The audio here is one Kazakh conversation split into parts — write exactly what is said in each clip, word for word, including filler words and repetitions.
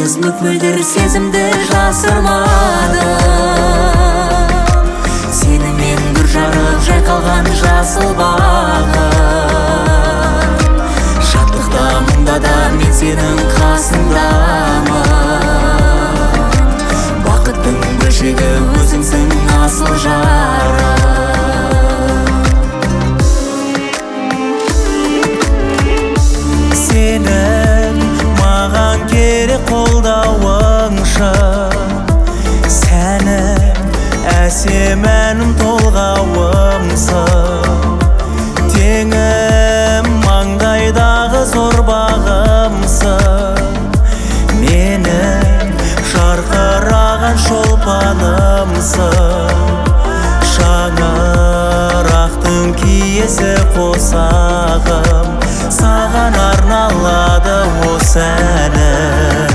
Кіршіксіз мөп-мөлдір сезімді жасырмадым. Сенімен бүр жарып жайқалған жасыл бағым. Шаттықта мұнда да мен сенің қасыңдамын. Бақыттың бөлшегі өзіңсің асыл жарым. Сенің маған керек қолдауыңшы, сәнім әсем әнім толғауымсың. Теңім маңдайдағы зор бағымсың. Менің жарқыраған шолпанымсың. Шаңырақтың киесі қосағым, саған арналады осы әнім.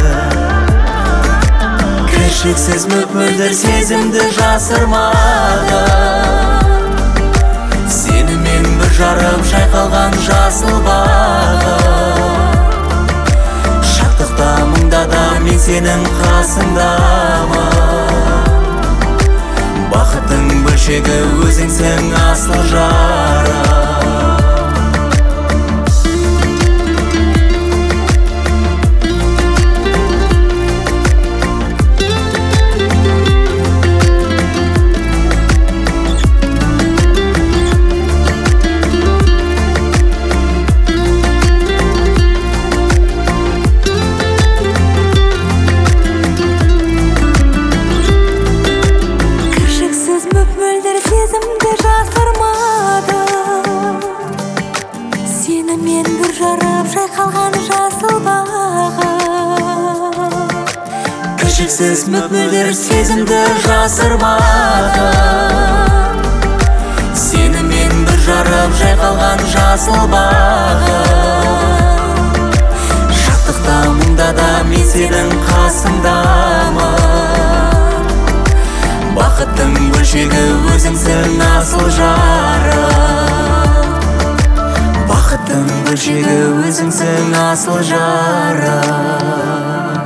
Кіршіксіз мөп-мөлдір сезімді жасырмадым. Сенімен бір жарып жайқалған жасыл бағым. Шаттықта мұнда да мен сенің қасыңдамын. Бақыттың бөлшегі өзіңсің асыл жарым. Сезімді жасырмадым. Сенімен бүр жарып жайқалған жасыл бағым. Кіршіксіз мөп-мөлдір сезімді жасырмадым. Сенімен бір жарып жайқалған жасыл бағым. Шаттықта мұнда да мен сенің қасыңдамын. Бақыттың бөлшегі өзіңсің асыл жарым. Бақыттың бөлшегі өзіңсің асыл жарым.